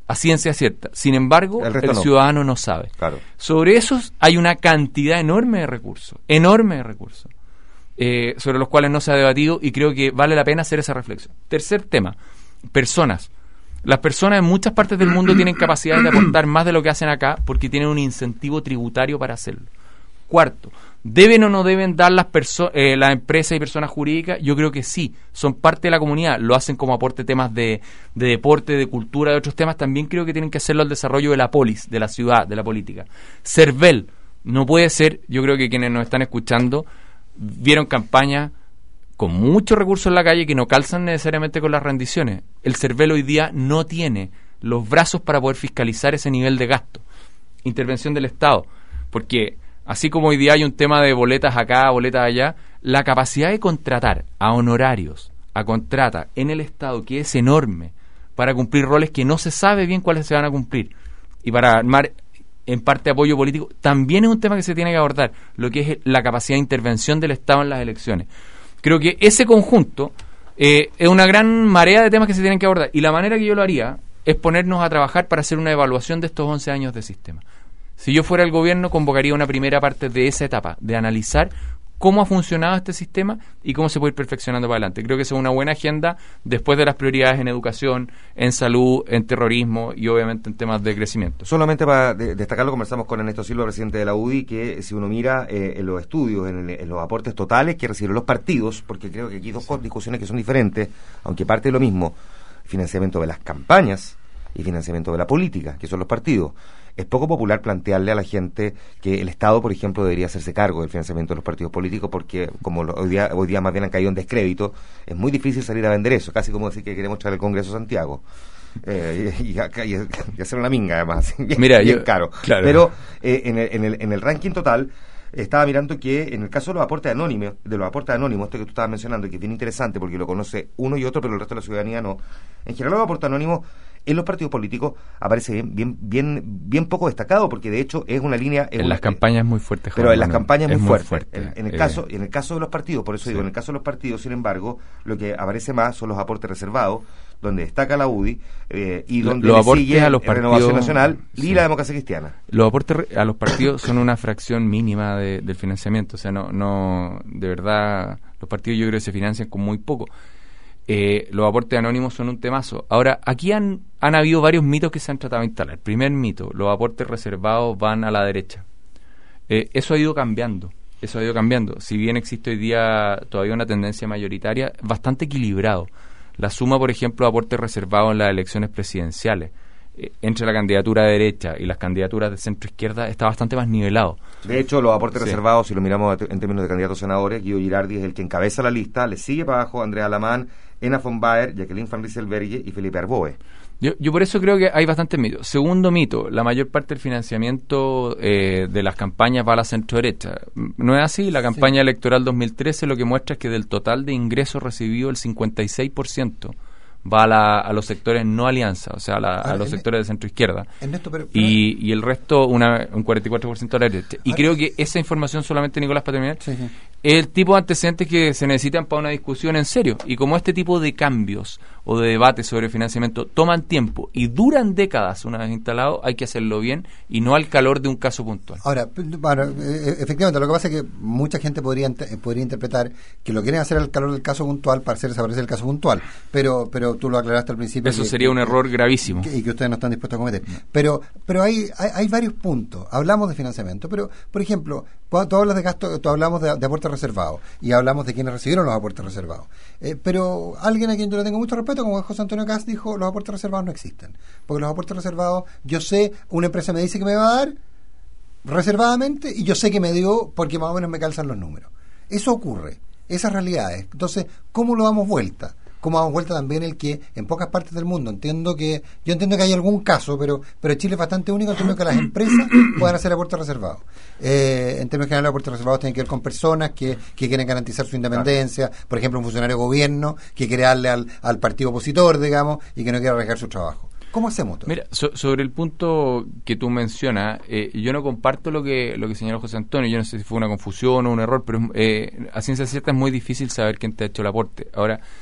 a ciencia cierta. Sin embargo, El el, resto no. ciudadano no sabe. Claro. Sobre esos hay una cantidad enorme de recursos, enorme de recursos, eh, sobre los cuales no se ha debatido, y creo que vale la pena hacer esa reflexión. Tercer tema, personas. Las personas en muchas partes del mundo tienen capacidad de aportar más de lo que hacen acá porque tienen un incentivo tributario para hacerlo. Cuarto, ¿deben o no deben dar las, perso- eh, las empresas y personas jurídicas? Yo creo que sí, son parte de la comunidad, lo hacen como aporte temas de, de deporte, de cultura, de otros temas. También creo que tienen que hacerlo al desarrollo de la polis, de la ciudad, de la política. CERVEL, no puede ser, yo creo que quienes nos están escuchando vieron campañas con muchos recursos en la calle que no calzan necesariamente con las rendiciones. El CERVEL hoy día no tiene los brazos para poder fiscalizar ese nivel de gasto. Intervención del Estado, porque así como hoy día hay un tema de boletas acá, boletas allá, la capacidad de contratar a honorarios, a contrata en el Estado, que es enorme, para cumplir roles que no se sabe bien cuáles se van a cumplir, y para armar en parte apoyo político, también es un tema que se tiene que abordar, lo que es la capacidad de intervención del Estado en las elecciones. Creo que ese conjunto eh, es una gran marea de temas que se tienen que abordar, y la manera que yo lo haría es ponernos a trabajar para hacer una evaluación de estos once años de sistema. Si yo fuera el gobierno, convocaría una primera parte de esa etapa, de analizar cómo ha funcionado este sistema y cómo se puede ir perfeccionando para adelante. Creo que esa es una buena agenda después de las prioridades en educación, en salud, en terrorismo y obviamente en temas de crecimiento. Solamente para de, destacarlo, conversamos con Ernesto Silva, presidente de la U D I, que si uno mira eh, en los estudios, en, el, en los aportes totales que recibieron los partidos, porque creo que aquí hay dos sí. discusiones que son diferentes, aunque parte de lo mismo, financiamiento de las campañas y financiamiento de la política, que son los partidos. Es poco popular plantearle a la gente que el Estado, por ejemplo, debería hacerse cargo del financiamiento de los partidos políticos, porque como lo, hoy día hoy día más bien han caído en descrédito, es muy difícil salir a vender eso, casi como decir que queremos traer el Congreso a Santiago. Eh, y, y, y, y hacer una minga, además, bien, Mira, bien yo, caro. Claro. Pero eh, en, el, en, el, en el ranking total, estaba mirando que en el caso de los aportes anónimos, de los aportes anónimos, esto que tú estabas mencionando, y que es bien interesante porque lo conoce uno y otro, pero el resto de la ciudadanía no. En general, los aportes anónimos en los partidos políticos aparece bien bien bien bien poco destacado, porque de hecho es una línea es en una, las campañas muy fuerte, pero joven, en las no, campañas es muy fuerte, fuerte. En, en el eh, caso en el caso de los partidos, por eso sí. digo, en el caso de los partidos, sin embargo, lo que aparece más son los aportes reservados, donde destaca la U D I eh, y donde los le aportes sigue a los partidos, Renovación Nacional y sí. la Democracia Cristiana. Los aportes a los partidos son una fracción mínima de, del financiamiento, o sea, no no de verdad los partidos yo creo que se financian con muy poco. Eh, los aportes anónimos son un temazo. Ahora, aquí han, han habido varios mitos que se han tratado de instalar. El primer mito, los aportes reservados van a la derecha. Eh, eso ha ido cambiando, eso ha ido cambiando. Si bien existe hoy día todavía una tendencia mayoritaria, bastante equilibrado. La suma, por ejemplo, de aportes reservados en las elecciones presidenciales, eh, entre la candidatura de derecha y las candidaturas de centro-izquierda, está bastante más nivelado. De hecho, los aportes sí. reservados, si lo miramos en términos de candidatos senadores, Guido Girardi es el que encabeza la lista, le sigue para abajo Andrea Alamán, Ena von Baer, Jacqueline Van Rieselberghe y Felipe Arboe. Yo, yo por eso creo que hay bastantes mitos. Segundo mito, la mayor parte del financiamiento eh, de las campañas va a la centro-derecha. No es así, la campaña sí. electoral dos mil trece lo que muestra es que del total de ingresos recibidos el cincuenta y seis por ciento va a, la, a los sectores no alianza, o sea, a, la, a los sectores de centro-izquierda. Ernesto, pero, pero, y, y el resto, una, un cuarenta y cuatro por ciento a la derecha. Y creo que esa información solamente, Nicolás, para terminar, sí, sí. es el tipo de antecedentes que se necesitan para una discusión en serio. Y como este tipo de cambios o de debates sobre financiamiento toman tiempo y duran décadas una vez instalado, hay que hacerlo bien y no al calor de un caso puntual. Ahora, bueno, efectivamente, lo que pasa es que mucha gente podría podría interpretar que lo quieren hacer al calor del caso puntual para hacer desaparecer el caso puntual, pero pero tú lo aclaraste al principio. Eso que, sería que, un error gravísimo. Que, y que ustedes no están dispuestos a cometer. Pero pero hay, hay, hay varios puntos. Hablamos de financiamiento, pero, por ejemplo, tú hablas de gasto, tú hablamos de, de aportes reservados y hablamos de quienes recibieron los aportes reservados. Eh, pero alguien a quien yo le tengo mucho respeto, como José Antonio Cast, dijo, los aportes reservados no existen. Porque los aportes reservados, yo sé, una empresa me dice que me va a dar reservadamente y yo sé que me dio porque más o menos me calzan los números. Eso ocurre, esas realidades. Entonces, ¿cómo lo damos vuelta? ¿Cómo damos vuelta también el que en pocas partes del mundo, entiendo que yo entiendo que hay algún caso, pero pero Chile es bastante único en términos que las empresas puedan hacer aportes reservados. Eh, en términos generales, los aportes reservados tienen que ver con personas que, que quieren garantizar su independencia, por ejemplo, un funcionario de gobierno que quiere darle al, al partido opositor, digamos, y que no quiere arriesgar su trabajo. ¿Cómo hacemos todo? Mira, so, sobre el punto que tú mencionas, eh, yo no comparto lo que lo que señaló José Antonio. Yo no sé si fue una confusión o un error, pero eh, a ciencia cierta es muy difícil saber quién te ha hecho el aporte. Ahora,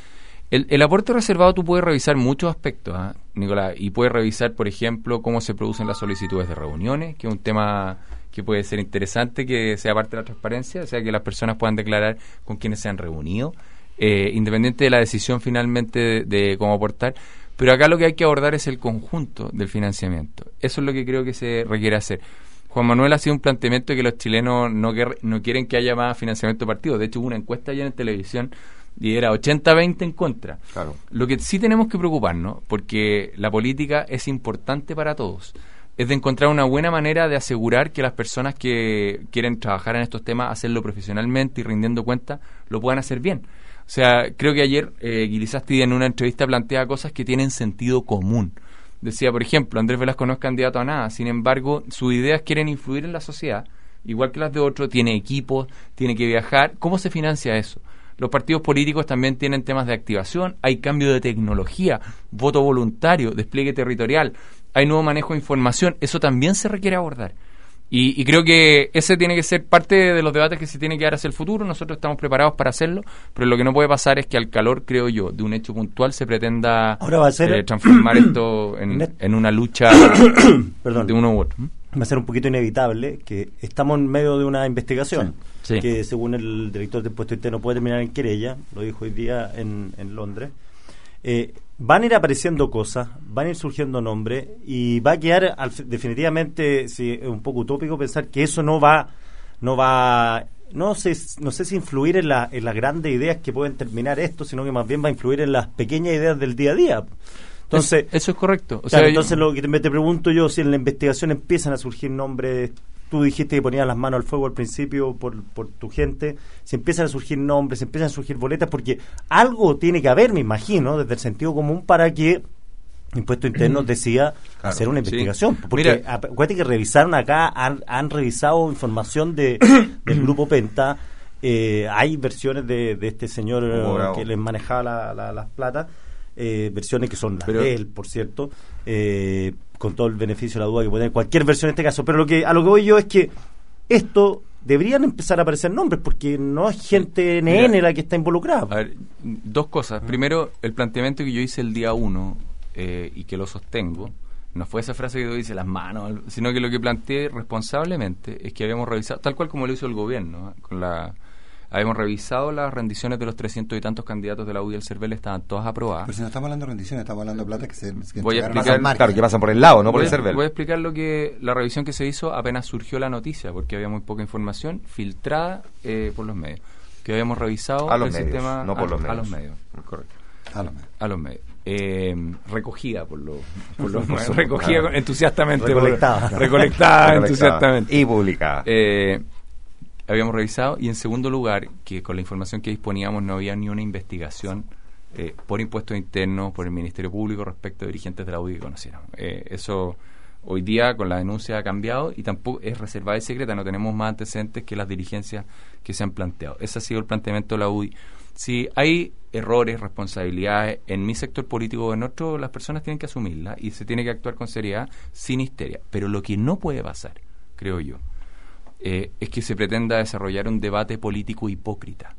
El, el aporte reservado tú puedes revisar muchos aspectos, ¿eh, Nicolás? Y puedes revisar, por ejemplo, cómo se producen las solicitudes de reuniones, que es un tema que puede ser interesante, que sea parte de la transparencia, o sea, que las personas puedan declarar con quienes se han reunido, eh, independiente de la decisión finalmente de, de cómo aportar. Pero acá lo que hay que abordar es el conjunto del financiamiento. Eso es lo que creo que se requiere hacer. Juan Manuel ha sido un planteamiento de que los chilenos no, quer, no quieren que haya más financiamiento de partidos. De hecho, hubo una encuesta ayer en televisión y era ochenta veinte en contra. Claro. Lo que sí tenemos que preocuparnos, porque la política es importante para todos, es de encontrar una buena manera de asegurar que las personas que quieren trabajar en estos temas, hacerlo profesionalmente y rindiendo cuentas, lo puedan hacer bien. O sea, creo que ayer eh, Guilizasti en una entrevista plantea cosas que tienen sentido común. Decía, por ejemplo, Andrés Velasco no es candidato a nada, sin embargo, sus ideas quieren influir en la sociedad, igual que las de otros, tiene equipos, tiene que viajar. ¿Cómo se financia eso? Los partidos políticos también tienen temas de activación, hay cambio de tecnología, voto voluntario, despliegue territorial, hay nuevo manejo de información, eso también se requiere abordar. Y, y creo que ese tiene que ser parte de los debates que se tiene que dar hacia el futuro. Nosotros estamos preparados para hacerlo, pero lo que no puede pasar es que al calor, creo yo, de un hecho puntual se pretenda Ahora va a ser... eh, transformar esto en, en una lucha Perdón. de uno u otro. Va a ser un poquito inevitable que estamos en medio de una investigación sí. Sí. que según el director de Impuesto Interno puede terminar en querella, lo dijo hoy día en, en Londres. Eh, van a ir apareciendo cosas, van a ir surgiendo nombres y va a quedar al, definitivamente, sí, es un poco utópico pensar que eso no va, no va, no sé, no sé si influir en, la, en las grandes ideas que pueden terminar esto, sino que más bien va a influir en las pequeñas ideas del día a día. Entonces, es, eso es correcto. O claro, sea, entonces yo, lo que te, me te pregunto yo, si en la investigación empiezan a surgir nombres, tú dijiste que ponías las manos al fuego al principio por, por tu gente, si empiezan a surgir nombres, si empiezan a surgir boletas, porque algo tiene que haber, me imagino, desde el sentido común para que Impuesto Interno decida Claro, hacer una sí. investigación. Porque Mira, acuérdate que revisaron acá, han, han revisado información de del Grupo Penta, eh, hay versiones de, de este señor Oh, que les manejaba la, la, las plata, eh, versiones que son las Pero, de él, por cierto, eh, con todo el beneficio de la duda que puede tener cualquier versión en este caso. Pero lo que a lo que voy yo es que esto deberían empezar a aparecer nombres, porque no es gente N N Mira, la que está involucrada. A ver, dos cosas. Primero, el planteamiento que yo hice el día uno eh, y que lo sostengo, no fue esa frase que tú dices, las manos, sino que lo que planteé responsablemente es que habíamos revisado, tal cual como lo hizo el gobierno, ¿eh? con la habíamos revisado las rendiciones de los trescientos y tantos candidatos de la U D I y el CERVEL, estaban todas aprobadas. Pero si no estamos hablando de rendiciones, estamos hablando de plata que se que Voy a entregaron explicar- las marcas. Claro, que pasan por el lado, no por voy, el a, server. voy a explicar lo que la revisión que se hizo apenas surgió la noticia, porque había muy poca información filtrada eh, por los medios. Que habíamos revisado A los el medios, sistema no por a, los a los medios. medios. Correcto. A lo mejor. A los medios. Eh, recogida por los, por los Por supuesto, recogida claro. entusiastamente por- Recolectada. recolectada entusiastamente Y publicada. eh, habíamos revisado, y en segundo lugar, que con la información que disponíamos no había ni una investigación eh, por impuestos internos, por el Ministerio Público respecto de dirigentes de la U D I que conocieron. Eh, eso hoy día con la denuncia ha cambiado y tampoco es reservada y secreta, no tenemos más antecedentes que las diligencias que se han planteado. Ese ha sido el planteamiento de la U D I. Si hay errores, responsabilidades en mi sector político o en otro, las personas tienen que asumirlas y se tiene que actuar con seriedad, sin histeria. Pero lo que no puede pasar, creo yo, eh, es que se pretenda desarrollar un debate político hipócrita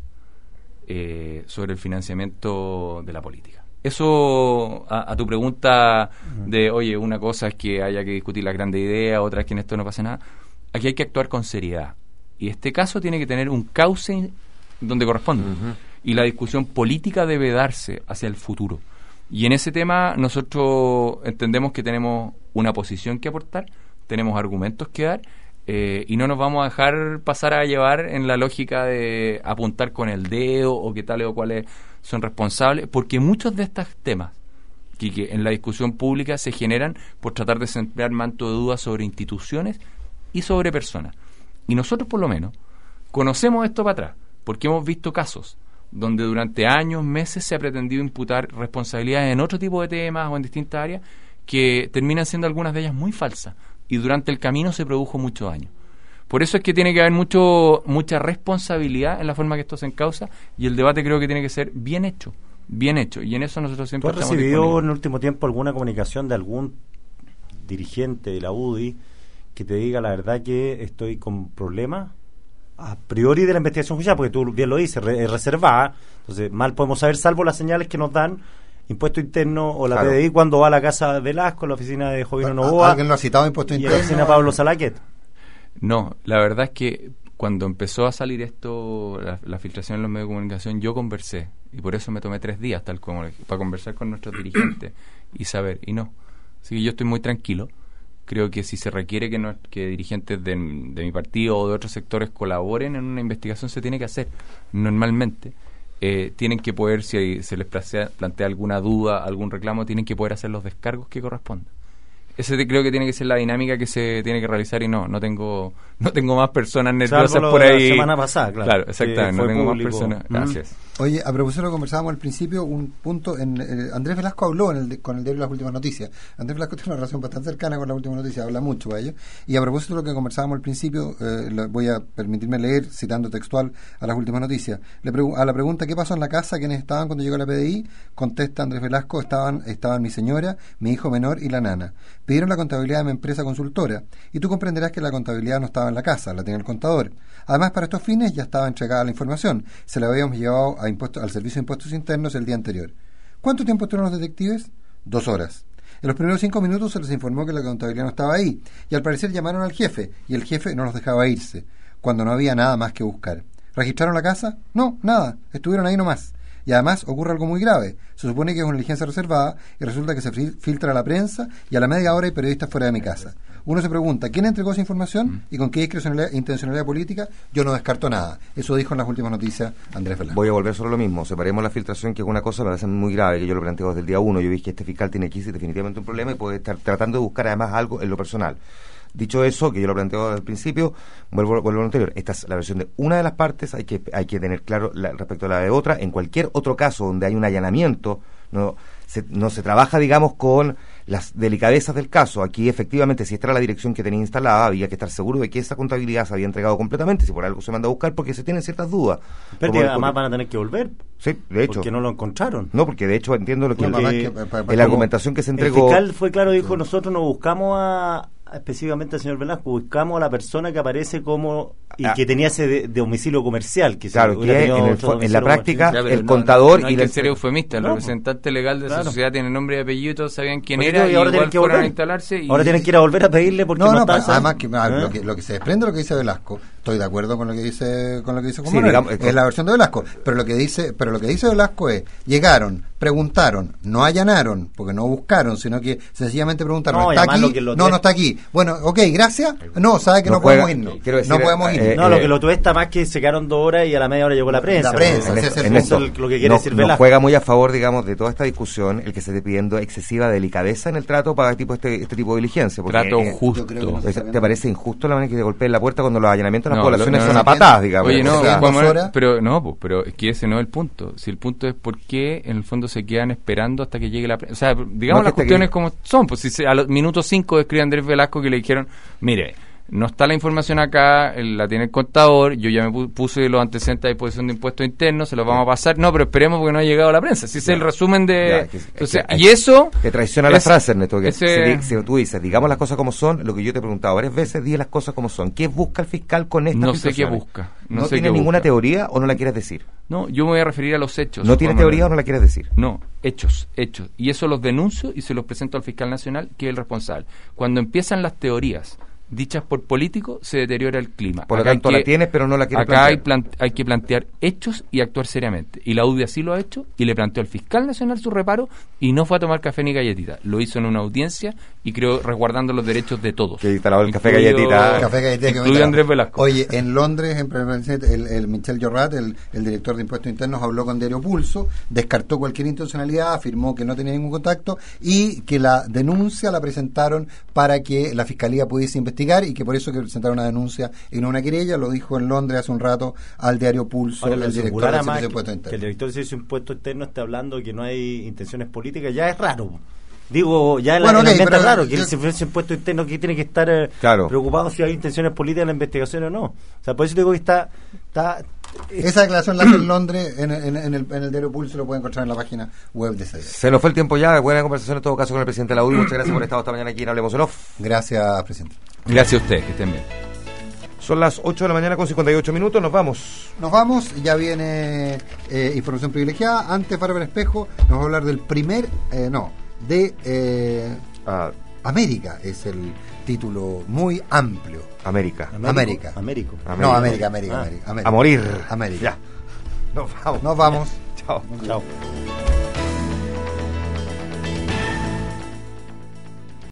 eh, sobre el financiamiento de la política. Eso, a, a tu pregunta de, oye, una cosa es que haya que discutir la grande idea, otra es que en esto no pasa nada, aquí hay que actuar con seriedad. Y este caso tiene que tener un cauce donde corresponde. Uh-huh. Y la discusión política debe darse hacia el futuro. Y en ese tema nosotros entendemos que tenemos una posición que aportar, tenemos argumentos que dar, eh, y no nos vamos a dejar pasar a llevar en la lógica de apuntar con el dedo o que tales o cuales son responsables, porque muchos de estos temas que, que en la discusión pública se generan por tratar de sembrar manto de dudas sobre instituciones y sobre personas. Y nosotros por lo menos conocemos esto para atrás, porque hemos visto casos donde durante años, meses se ha pretendido imputar responsabilidades en otro tipo de temas o en distintas áreas que terminan siendo algunas de ellas muy falsas y durante el camino se produjo mucho daño. Por eso es que tiene que haber mucho mucha responsabilidad en la forma que esto se encausa y el debate creo que tiene que ser bien hecho, bien hecho, y en eso nosotros siempre ¿Tú has estamos recibido disponibles. en el último tiempo alguna comunicación de algún dirigente de la U D I que te diga la verdad que estoy con problemas a priori de la investigación judicial, porque tú bien lo dices, re, es reservada, entonces mal podemos saber, salvo las señales que nos dan Impuesto Interno o la claro. P D I cuando va a la casa de Velasco, la oficina de Jovino Novoa. ¿Alguien lo ha citado Impuesto Interno? Y la oficina Pablo Salaquet. No, la verdad es que cuando empezó a salir esto, la, la filtración en los medios de comunicación, yo conversé, y por eso me tomé tres días tal como para conversar con nuestros dirigentes y saber, y no. Así que yo estoy muy tranquilo. Creo que si se requiere que, no, que dirigentes de, de mi partido o de otros sectores colaboren en una investigación, se tiene que hacer. Normalmente eh, tienen que poder, si se les plantea, plantea alguna duda, algún reclamo, tienen que poder hacer los descargos que correspondan. Ese te, creo que tiene que ser la dinámica que se tiene que realizar, y no, no tengo no tengo más personas nerviosas por ahí. La semana pasada, claro. Claro, exactamente, no tengo público. más personas. Gracias. Oye, a propósito de lo que conversábamos al principio, un punto, en eh, Andrés Velasco habló en el de, con el diario Las Últimas Noticias. Andrés Velasco tiene una relación bastante cercana con Las Últimas Noticias, habla mucho a ellos. Y a propósito de lo que conversábamos al principio, eh, lo, voy a permitirme leer, citando textual a Las Últimas Noticias. Le pregu- a la pregunta ¿qué pasó en la casa? ¿Quiénes estaban cuando llegó la P D I? Contesta Andrés Velasco, estaban, estaban mi señora, mi hijo menor y la nana. Pidieron la contabilidad de mi empresa consultora, y tú comprenderás que la contabilidad no estaba en la casa, la tenía el contador. Además, para estos fines ya estaba entregada la información, se la habíamos llevado a impuestos, al Servicio de Impuestos Internos el día anterior. ¿Cuánto tiempo estuvieron los detectives? Dos horas. En los primeros cinco minutos se les informó que la contabilidad no estaba ahí, y al parecer llamaron al jefe, y el jefe no los dejaba irse, cuando no había nada más que buscar. ¿Registraron la casa? No, nada, estuvieron ahí nomás. Y además ocurre algo muy grave. Se supone que es una diligencia reservada y resulta que se filtra a la prensa, y a la media hora hay periodistas fuera de mi casa. Uno se pregunta, ¿quién entregó esa información y con qué discrecionalidad, intencionalidad política? Yo no descarto nada. Eso dijo en Las Últimas Noticias Andrés Velasco. Voy a volver sobre lo mismo. Separemos la filtración, que es una cosa, me parece muy grave, que yo lo planteo desde el día uno. Yo vi que este fiscal tiene aquí definitivamente un problema y puede estar tratando de buscar además algo en lo personal. Dicho eso, que yo lo planteo al principio, vuelvo, vuelvo a lo anterior. Esta es la versión de una de las partes, hay que hay que tener claro la, respecto a la de otra. En cualquier otro caso donde hay un allanamiento, no se, no se trabaja, digamos, con las delicadezas del caso. Aquí, efectivamente, si esta era la dirección que tenía instalada, había que estar seguro de que esa contabilidad se había entregado completamente, si por algo se manda a buscar, porque se tienen ciertas dudas. Pero que además van a tener que volver. Sí, de hecho. Porque no lo encontraron. No, porque de hecho entiendo lo que... No, el, que, para, para, la argumentación que se entregó... El fiscal fue claro, dijo, nosotros no buscamos a... específicamente al señor Velasco, buscamos a la persona que aparece como y ah, que tenía ese de, de domicilio comercial, que claro, que en, el, en la práctica ya, el no, contador no, no y hay la que ser eufemista, el no, representante legal de claro. esa sociedad tiene nombre y apellido, todos sabían quién Porque era, y ahora igual que fueron volver. a instalarse y... ahora tienen que ir a volver a pedirle porque no, no, no, está además que, ¿eh? lo que lo que se desprende de lo que dice Velasco, estoy de acuerdo con lo que dice con lo que dice sí, digamos, es la versión de Velasco, pero lo que dice pero lo que dice Velasco es, llegaron, preguntaron, no allanaron, porque no buscaron, sino que sencillamente preguntaron, no, ¿está aquí? Lo que lo no, no está aquí. Bueno, ok, gracias. No, sabe que no, no podemos juega, irnos. Decir, no podemos irnos. Eh, no, eh, lo que lo tuesta más que se quedaron dos horas y a la media hora llegó la prensa. La prensa, en esto, en eso esto, es lo que quiere no, decir no Velasco. juega muy a favor, digamos, de toda esta discusión el que se esté pidiendo excesiva delicadeza en el trato para tipo este este tipo de diligencia. Porque, trato eh, justo. No ¿Te, ¿Te parece injusto la manera que te golpeen la puerta cuando los allanamientos de las no, poblaciones no, son no, a patadas, digamos? Oye, no, o sea, Juan Manuel, horas. pero no, pues, pero es que ese no es el punto. Si el punto es por qué en el fondo se quedan esperando hasta que llegue la prensa. O sea, digamos No, las que cuestiones que... como son. Pues si se, a los minutos cinco escribe Andrés Velasco que le dijeron, mire, no está la información acá, la tiene el contador, yo ya me puse los antecedentes a disposición de impuestos internos, se los vamos a pasar. No, pero esperemos porque no ha llegado la prensa. Ese es el resumen de... Ya, que, Entonces, que, y eso... Te traiciona la frase, Ernesto, que ese, si, si tú dices, digamos las cosas como son, lo que yo te he preguntado varias veces, di las cosas como son. ¿Qué busca el fiscal con esta No sé qué busca. ¿No, ¿No sé tiene qué ninguna busca. teoría o no la quieres decir? No, yo me voy a referir a los hechos. ¿No tiene teoría o no la quieres decir? No, hechos, hechos. Y eso los denuncio y se los presento al fiscal nacional, que es el responsable. Cuando empiezan las teorías dichas por políticos, se deteriora el clima. Por lo acá tanto, que, la tienes, pero no la quieres acá plantear. Acá hay, hay que plantear hechos y actuar seriamente. Y la U D I así lo ha hecho y le planteó al fiscal nacional su reparo y no fue a tomar café ni galletita. Lo hizo en una audiencia y creo resguardando los derechos de todos. Que instalado el café galletita. Café galletita incluido Andrés Velasco. Oye, en Londres, en el, el Michel Jorrat, el, el director de Impuestos Internos, habló con Diario Pulso, descartó cualquier intencionalidad, afirmó que no tenía ningún contacto y que la denuncia la presentaron para que la Fiscalía pudiese investigar y que por eso que presentaron una denuncia y no una querella. Lo dijo en Londres hace un rato al Diario Pulso. Ahora, el director del Servicio de Impuestos Internos. Que el Internos. director del Servicio de Impuestos Internos esté hablando de que no hay intenciones políticas, ya es raro. Digo, ya en bueno, la, okay, es raro yo, que el Servicio de Impuestos Internos que tiene que estar eh, claro. preocupado si hay intenciones políticas en la investigación o no. O sea, por eso digo que está... está Esa declaración la hace en Londres, en, en, en, el, en el Diario Pulso, lo pueden encontrar en la página web de C D. Se nos fue el tiempo ya, buena conversación en todo caso con el presidente de la U D I. Muchas gracias por estar esta mañana aquí en Hablemos en Off. Gracias, presidente. Gracias a ustedes, que estén bien. Son las ocho de la mañana con cincuenta y ocho minutos, nos vamos. Nos vamos, ya viene eh, información privilegiada. Antes, Bárbara Espejo nos va a hablar del primer, eh, no, de eh, Ah, América, es el título muy amplio. América. América. Américo. No, América, América, Ah. América, América. A morir. América. Ya. Nos vamos. Nos vamos. Chao. Chao.